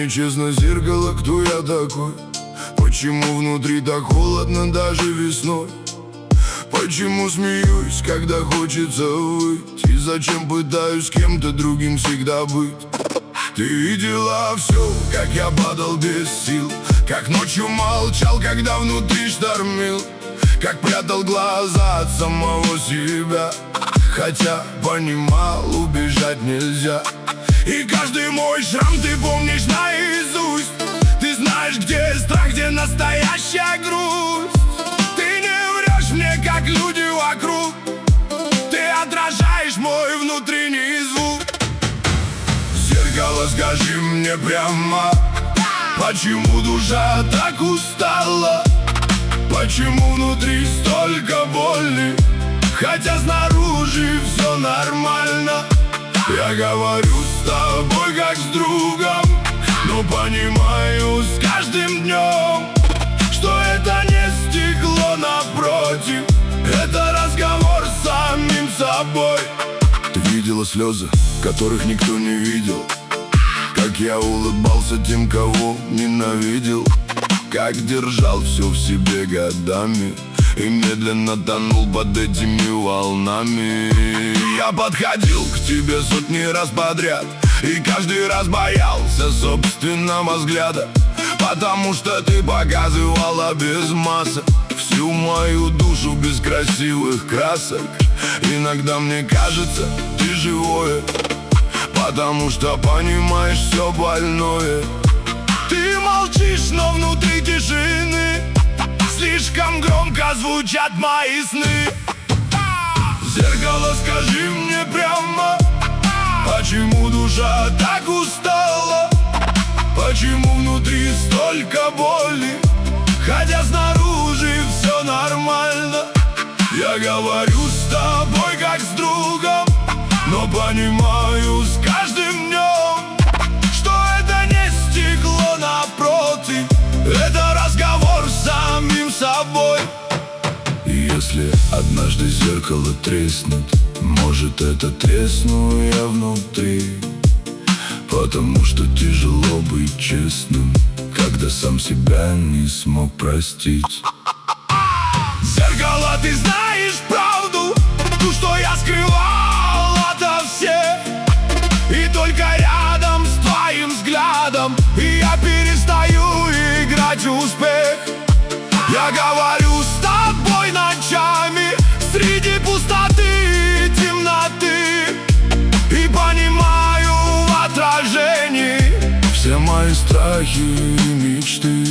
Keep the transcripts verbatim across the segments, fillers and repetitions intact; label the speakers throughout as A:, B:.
A: мне честно, зеркало, кто я такой? Почему внутри так холодно даже весной? Почему смеюсь, когда хочется выть? И зачем пытаюсь кем-то другим всегда быть? Ты видела все, как я падал без сил, как ночью молчал, когда внутри штормил, как прятал глаза от самого себя, хотя понимал, убежать нельзя. И каждый мой шрам ты помнишь наизусть. Ты знаешь, где страх, где настоящая грусть. Ты не врешь мне, как люди вокруг. Ты отражаешь мой внутренний звук. Зеркало, скажи мне прямо, почему душа так устала? Почему внутри столько боли, хотя снаружи все нормально? Я говорю с тобой как с другом, но понимаю с каждым днем, что это не стекло напротив, это разговор с самим собой. Ты видела слезы, которых никто не видел, как я улыбался тем, кого ненавидел, как держал все в себе годами и медленно тонул под этими волнами. Я подходил к тебе сотни раз подряд и каждый раз боялся собственного взгляда, потому что ты показывала без масок всю мою душу без красивых красок. Иногда мне кажется, ты живое, потому что понимаешь все больное. Ты молчишь, но внутри тишины слишком громко звучат мои сны. Зеркало, скажи мне прямо, почему душа так устала? Почему внутри столько боли, хотя снаружи все нормально? Я говорю с тобой как с другом, но понимаю с каждым днем, что это не стекло напротив, это разговор с самим собой. И если однажды зеркало треснет, может, это тресну я внутри, потому что тяжело быть честным, когда сам себя не смог простить. Зеркало, ты знаешь правду, ту, что я скрывал ото всех, и только рядом с твоим взглядом и я перестаю играть в успех. Я говорю с тобой ночами среди пустоты и темноты, и понимаю в отражении все мои страхи и мечты.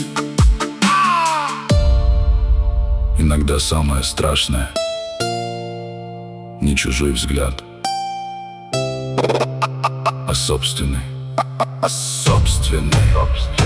A: Иногда самое страшное — не чужой взгляд, а собственный, а собственный.